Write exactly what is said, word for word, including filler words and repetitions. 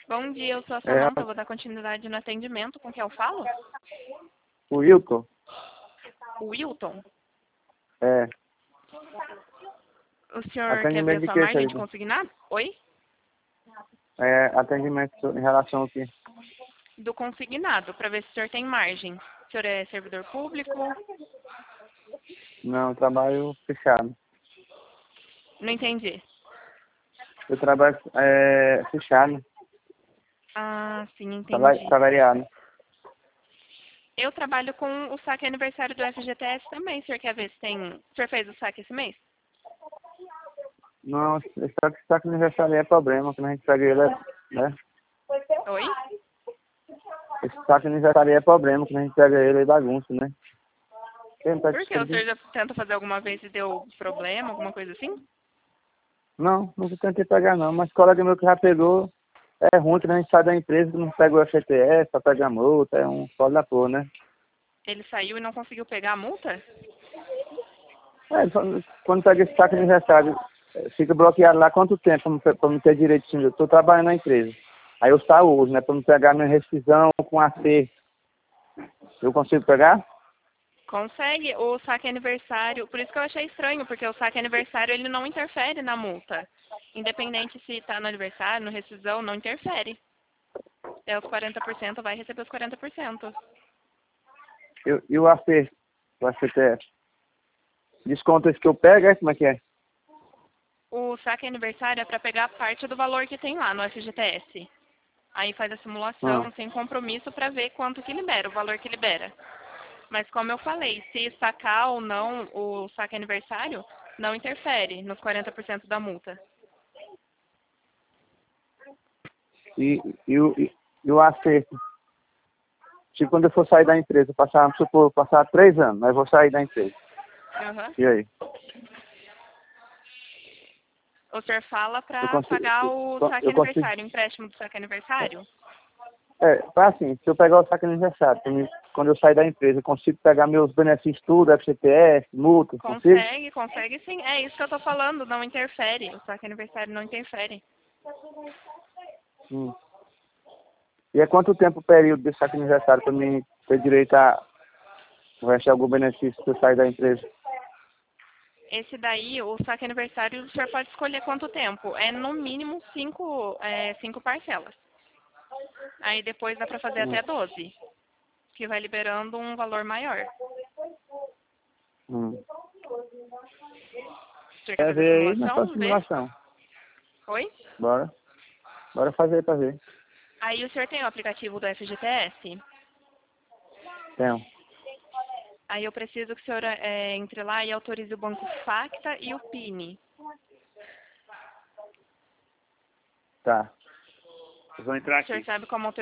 Bom dia, eu sou a É, Samanta, vou dar continuidade no atendimento. Com quem eu falo? o Wilton? O Wilton. É. O senhor quer ver Atendimento a de sua quê, margem de querido? consignado? Oi? É, atendimento em relação ao quê? Do consignado, para ver se o senhor tem margem. O senhor é servidor público? Não, eu trabalho fechado. Não entendi. Eu trabalho é, fechado, Ah, sim, trabalho entendi. salariado. Eu trabalho com o saque aniversário do F G T S também. O senhor quer ver se tem... O senhor fez o saque esse mês? Não, só que saque aniversário é problema, quando a gente pega ele, é, né? Oi? Esse saque aniversário é problema, quando a gente pega ele é bagunça, né? Quem tá Por quê? O senhor descrevendo? já tenta fazer alguma vez e deu problema, alguma coisa assim? Não, nunca tentei pegar não, mas colega meu que já pegou, é ruim que a gente sai da empresa, não pega o F G T S, só pega a multa, é um foda da porra, né? Ele saiu e não conseguiu pegar a multa? É, só- quando pega esse saque aniversário, eh, fica bloqueado lá quanto tempo para me ter direito de... Eu estou trabalhando na empresa. Aí eu saio hoje, né? Para me pegar minha rescisão com a C. Eu consigo pegar? Consegue. O saque aniversário, por isso que eu achei estranho, porque o saque aniversário ele não interfere na multa. Independente se está no aniversário, no rescisão, não interfere. É os quarenta por cento, vai receber os quarenta por cento. Eu, e o A C? O F G T S? Desconto esse que eu pego, é? Como é que é? O saque aniversário é para pegar parte do valor que tem lá no F G T S. Aí faz a Ah, simulação sem compromisso para ver quanto que libera, o valor que libera. Mas como eu falei, se sacar ou não o saque aniversário, não interfere nos quarenta por cento da multa. e, e, o, e, e o A C? Tipo, quando eu for sair da empresa, passar, vamos supor, passar três anos, mas eu vou sair da empresa. Uhum. E aí? O senhor fala Eu para consigo... pagar o Eu, saque eu consigo... aniversário, o empréstimo do saque aniversário? É, tá assim, se eu pegar o saque aniversário, pra mim, quando eu sair da empresa, eu consigo pegar meus benefícios tudo, F G T S, multa, consigo? Consegue, consegue sim. É isso que eu tô falando, não interfere. O saque aniversário não interfere. Hum. E é quanto tempo o período desse saque aniversário para mim ter direito a receber algum benefício se eu sair da empresa? Esse daí, o saque aniversário, o senhor pode escolher quanto tempo. É no mínimo cinco, é, cinco parcelas. Aí depois dá para fazer Hum. até doze, que vai liberando um valor maior. Hum. O senhor quer Quer fazer a ver aí? Nós fazemos simulação? Vê? simulação. Oi? Bora. Bora fazer pra ver. Aí o senhor tem o aplicativo do F G T S? Tem. Aí eu preciso que o senhor é, entre lá e autorize o Banco Facta e o P I N. Tá. Eu vou entrar O senhor aqui. sabe como